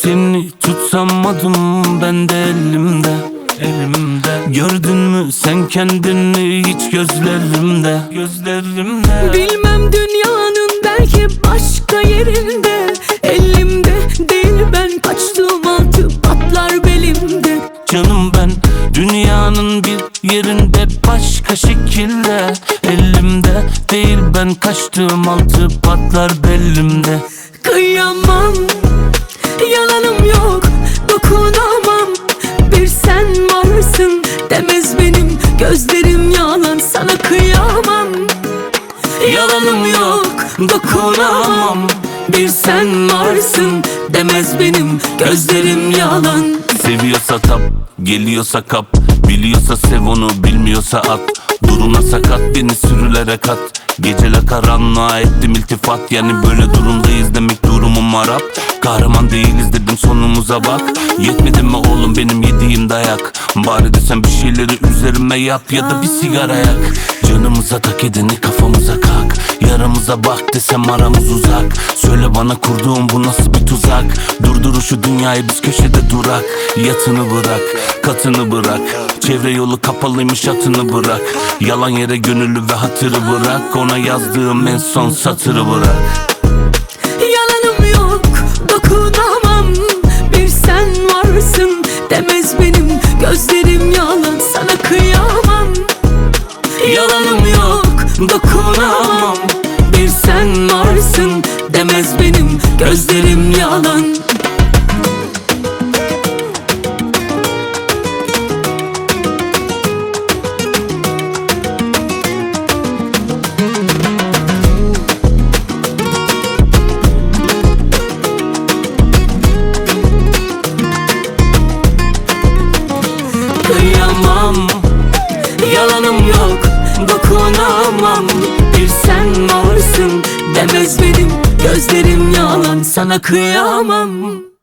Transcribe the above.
Seni tutsamadım ben de elimde. Gördün mü sen kendini hiç gözlerimde. Bilmem dünyanın belki başka yerinde, elimde değil ben kaçtığım altı patlar belimde. Canım ben dünyanın bir yerinde başka şekilde, elimde değil ben kaçtığım altı patlar belimde. Kıyamam, yalanım yok, dokunamam. Bir sen varsın demez benim gözlerim yalan. Sana kıyamam, yalanım yok, dokunamam. Bir sen varsın demez benim gözlerim yalan. Seviyorsa tap, geliyorsa kap, biliyorsa sev onu, bilmiyorsa at. Duruna sakat, beni sürülere kat. Geceler karanlığa ettim iltifat. Yani böyle durumdayız demek durumum harap. Kahraman değiliz dedim sonumuza bak. Yetmedi mi oğlum benim yediğim dayak? Bari desem bir şeyleri üzerime yap ya da bir sigara yak. Canımıza tak edeni kafamıza kalk. Yaramıza bak desem aramız uzak. Söyle bana kurduğum bu nasıl bir tuzak? Durdur şu dünyayı biz köşede durak. Yatını bırak, katını bırak. Çevre yolu kapalıymış atını bırak. Yalan yere gönüllü ve hatırı bırak. Ona yazdığım en son satırı bırak. Yalanım yok, dokunamam. Bir sen varsın demez benim gözlerim yalan. Sana kıyamam, yalanım yok, dokunamam. Bir sen varsın demez benim gözlerim yalan. Kıyamam, yalanım yok, dokunamam. Bir sen varsın demez benim gözlerim yalan. Sana kıyamam.